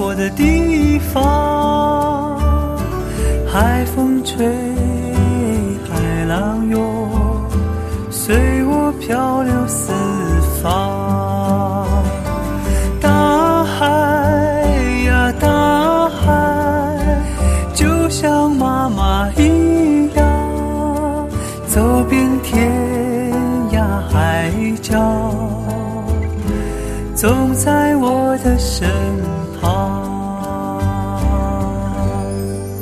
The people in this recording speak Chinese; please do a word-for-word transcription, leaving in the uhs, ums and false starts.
过的地方，海风吹，海浪涌，随我漂流四方。大海呀大海，就像妈妈一样，走遍天涯海角，总在我的身